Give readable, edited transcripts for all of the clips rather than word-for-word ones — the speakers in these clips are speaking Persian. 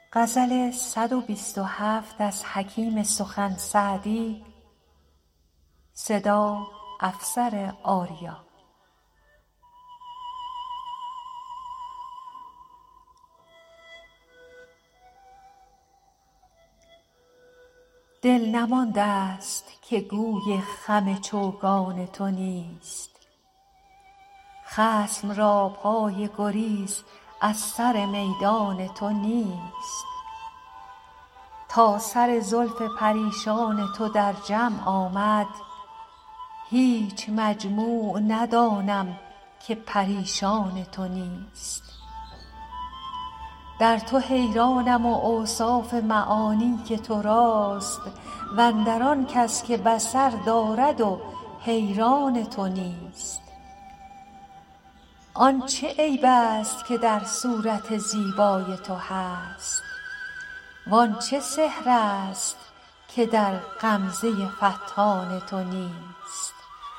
غزل 127 از حکیم سخن سعدی. صدا افسر آریا. دل نمانده است که گوی خم چوگان تو نیست، خصم را پای گریز از سر میدان تو نیست. تا سر زلف پریشان تو در جمع آمد، هیچ مجموع ندانم که پریشان تو نیست. در تو حیرانم و اوصاف معانی که تو راست، واندر آن کس که بصر دارد و حیران تو نیست. آن چه عیب است که در صورت زیبای تو هست، وان چه سحر است که در غمزه فتان تو نیست.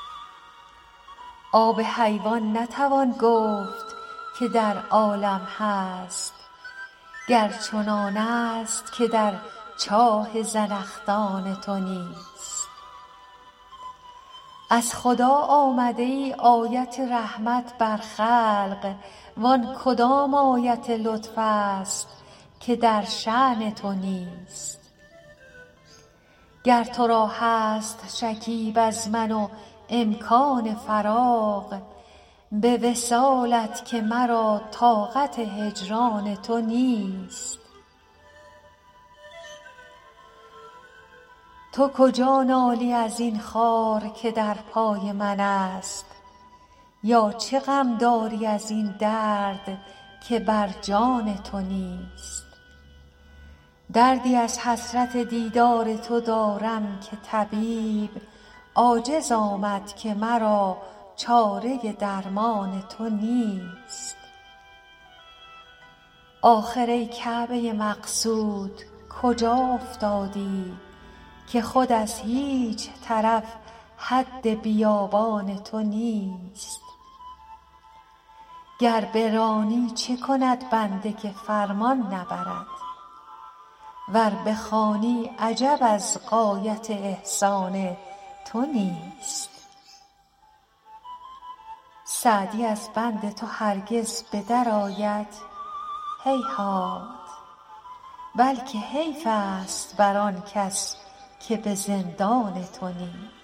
آب حیوان نتوان گفت که در عالم هست، گر چنان است که در چاه زنخدان تو نیست. از خدا آمده ای آیت رحمت بر خلق، وان کدام آیت لطف است که در شأن تو نیست. گر تو را هست شکیب از من و امکان فراغ، به وصالت که مرا طاقت هجران تو نیست. تو کجا نالی از این خار که در پای من است، یا چه غم داری از این درد که بر جان تو نیست. دردی از حسرت دیدار تو دارم که طبیب عاجز آمد که مرا چاره درمان تو نیست. آخر ای کعبه مقصود کجا افتادی، که خود از هیچ طرف حد بیابان تو نیست. گر برانی چه کند بنده که فرمان نبرد، ور بخوانی عجب از غایت احسان تو نیست. سعدی از بند تو هرگز به در آید هیهات، بلکه حیف است بر آن کس که به زندان تو نیست.